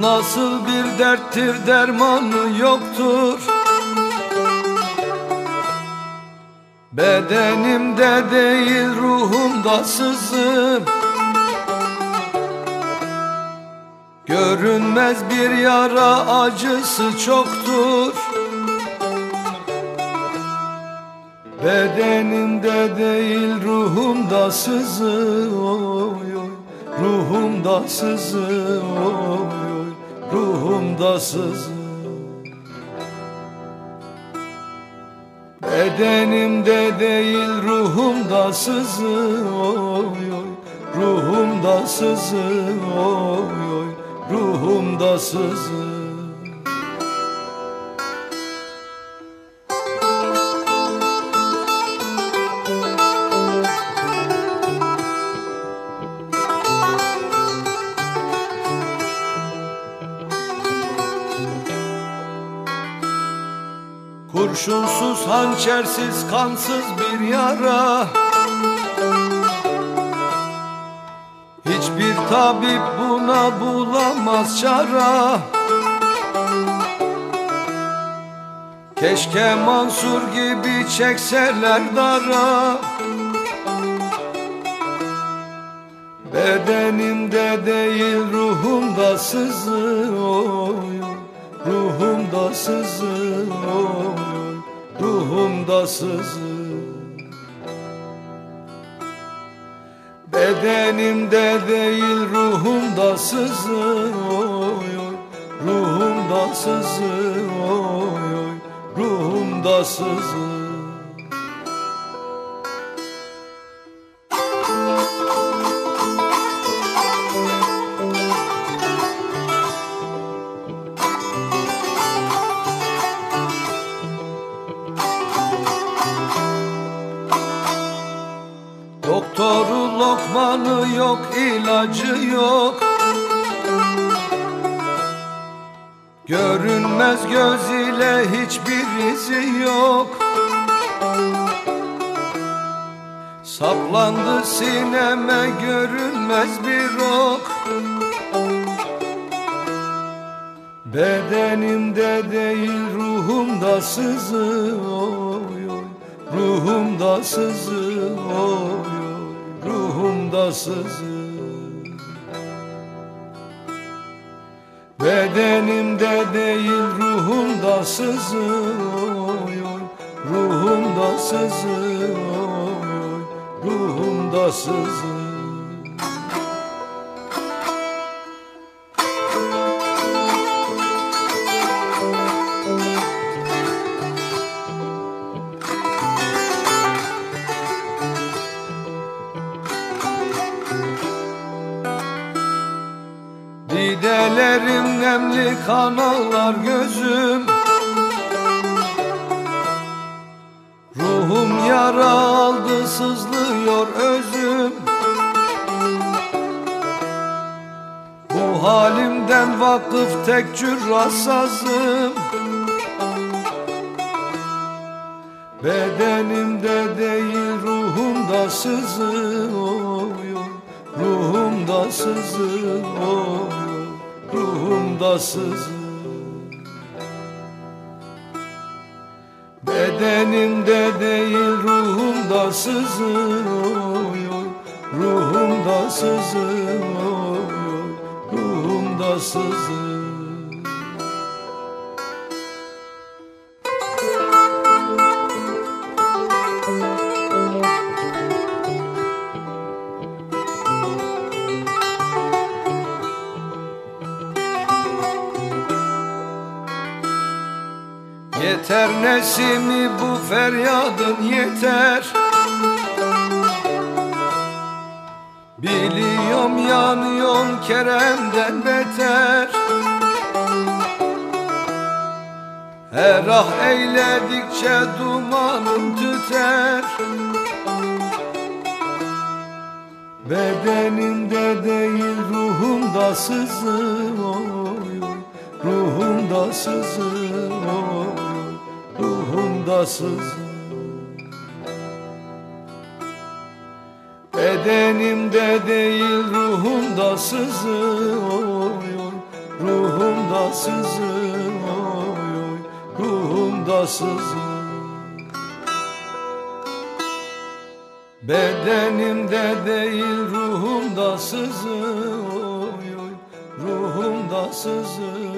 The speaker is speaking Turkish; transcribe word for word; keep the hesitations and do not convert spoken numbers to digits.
nasıl bir derttir, dermanı yoktur. Bedenimde değil ruhumda sızır. Görünmez bir yara, acısı çoktur. Bedenimde değil ruhumda sızır. Oy oy, ruhumda sızır. Oy oy, ruhumda sızır. Bedenimde değil ruhumda sızır. Oy oy, ruhumda sızır. Oy oy, ruhumda sızır. Kurşunsuz, hançersiz, kansız bir yara. Hiçbir tabip buna bulamaz çara. Keşke Mansur gibi çekseler dara. Bedenimde değil ruhumda sızır. Oy, ruhumda sızır. Oy, ruhumda sızır. Bedenimde değil ruhumda sızır. Oy oy, ruhumda sızır. Oy oy, ruhumda sızır. Doktoru lokmanı yok, ilacı yok. Görünmez göz ile hiçbir izi yok. Saplandı sineme görünmez bir ok. Bedenimde değil ruhumda sızır. Oy oy, ruhumda sızır. Oy oy, ruhumda sızır. Bedenimde değil ruhumda sızır. Oy oy, ruhumda sızır. Oy oy, ruhumda sızır. Didelerim nemli, kanallar gözüm. Ruhum yara aldı, sızlıyor özüm. Bu halimden vakıf tek cürra sazım. Bedenimde değil ruhumda sızır. Oy oy, ruhumda sızır. Oy oy, ruhumda sızır. Bedenimde değil ruhumda sızır. Oy oy, ruhumda sızır. Oy oy, ruhumda sızır. Yeter nesimi bu feryadın yeter. Biliyorum yanıyorsun Kerem'den beter. Her ah eyledikçe dumanım tüter. Bedenimde değil ruhumda sızır. Oy oy, ruhumda sızır. Oy oy, ruhumda sızır. Bedenimde değil ruhumda sızır. Oy oy, ruhumda sızı, oy oy, ruhumda sızı. Bedenimde değil ruhumda sızı, oy oy, ruhumda sızı.